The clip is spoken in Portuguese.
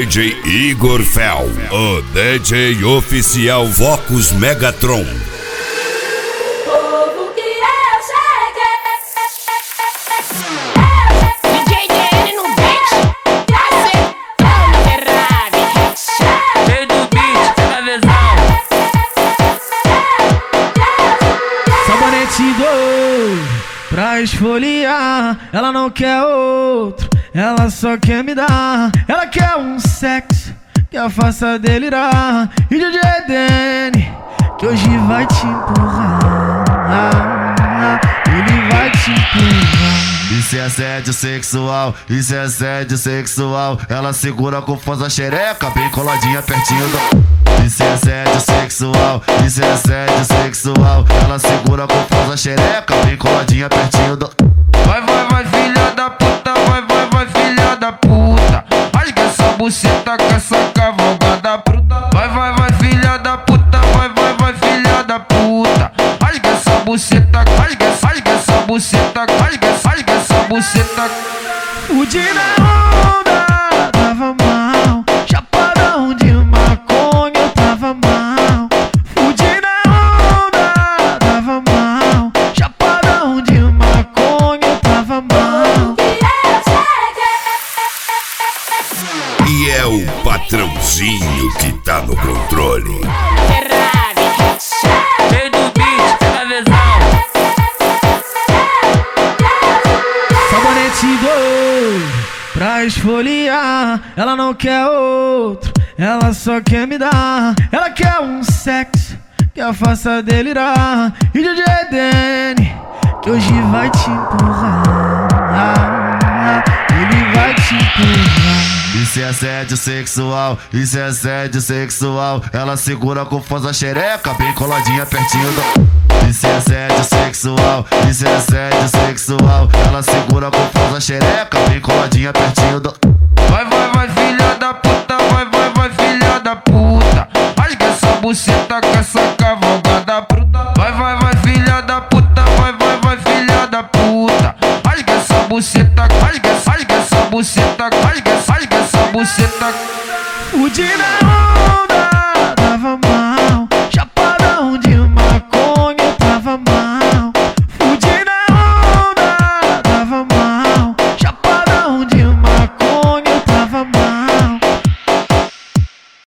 DJ Igor Fel, o DJ oficial Vocus Megatron. Pra esfoliar, ela não quer outro, ela só quer me dar. Ela quer um sexo que a faça delirar. E DJ Dene, que hoje vai te empurrar, ele vai te empurrar. Isso é assédio sexual, isso é assédio sexual. Ela segura com força a xereca, bem coladinha pertinho do... Isso é assédio sexual, isso é assédio sexual. Ela segura com força a xereca, bem coladinha pertinho do... Vai, vai, vai, filha da puta, vai, vai, vai, filha da puta. Rasga essa buceta com essa cavalgada bruta. Vai, vai, vai, filha da puta, vai, vai, vai, filha da puta. Rasga essa buceta, rasga essa buceta, rasga essa buceta. Fudi na onda, tava mal. Chapadão de maconha, eu tava mal. Fudi na onda, tava mal. Chapadão de maconha, eu tava mal. E é o patrãozinho que tá no controle. Pra esfoliar, ela não quer outro, ela só quer me dar. Ela quer um sexo que a faça delirar. E DJ Dene, que hoje vai te empurrar, ele vai te empurrar. Isso é assédio sexual, isso é assédio sexual. Ela segura com força a xereca, bem coladinha pertinho do... Isso é assédio sexual, isso é assédio sexual. Ela segura com força a xereca, bem coladinha pertinho do...